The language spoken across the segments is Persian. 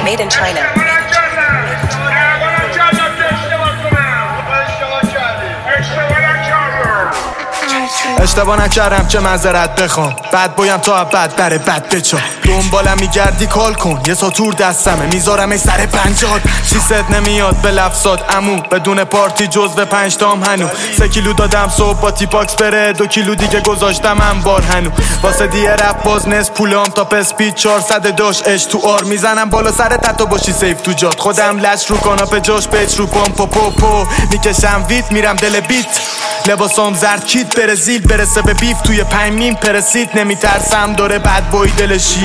Made in China. اشتباه نکردم که معذرت بخوام، بد بایم تا بد بره بد بچا. دنبالم میگردی کال کن، یه ساتور دستمه میذارم ای سر پنجاد. چیست نمیاد به لفظات عمو، بدون پارتی جز به 5 تام هنو. 3 کیلو دادم صبح با تیپاکس بره، 2 کیلو دیگه گذاشتم انبار هنو. واسه دیه رپ باز نصف پولام تا پسپید 400 داش اش تو آر میزنم بالا سر تتو باشی سیف تو جات. خودم لش رو کاناپه جاش پیچ رو پامپو پو میکشم ویت میرم دل بیت. لباسام زرد کیت برزیل برسه به بیف توی 5 میم پرسید. نمیترسم داره بد بوی دلشی،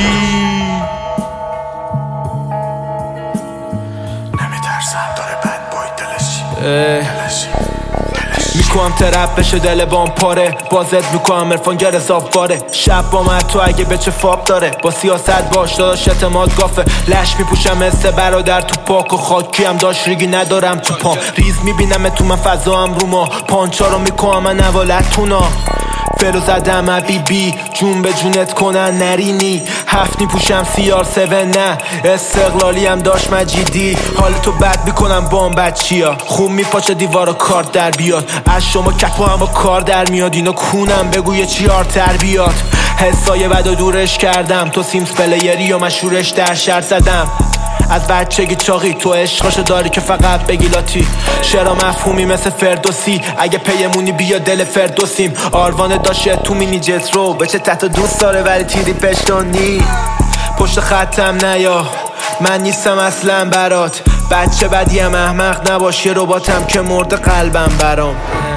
نمیترسم داره بد بوی دلشی. میکنم ترپ بشه دل بام پاره، بازت میکنم عرفان گر اضاف باره. شب با من تو اگه به چه فاب داره، با سیاست باش داداش اعتماد گافه. لش میپوشم مثل برادر تو پاک و خاکی هم داشت ریگی ندارم تو پام. ریز میبینم تو من فضا هم رو ما، پانچا رو میکنم من نوالتونا. فرو زدم بی جون به جونت کنن نرینی. 7 میپوشم CR7 نه استقلالی هم داشت مجیدی. حال تو بد میکنم با هم بچیا، خون میپاچه دیوارا کارت در بیاد. از شما کپا هم با کار در میاد، اینو کونم بگو یه چیار تر بیاد. حسای بد و دورش کردم، تو سیمز پلیری و مشهورش در شرط زدم. از بچگی چاقی تو عشقاشو داری که فقط بگی لاتی. شعرا مفهومی مثل فردوسی، اگه پیمونی بیا دل فردوسیم. آروانه داشه تو مینی جت رو بچه تحت دوست داره ولی تیری پشتونی. پشت خطم نیا من نیستم اصلا برات، بچه بدیم احمق نباش. یه رباتم که مرده قلبم برام.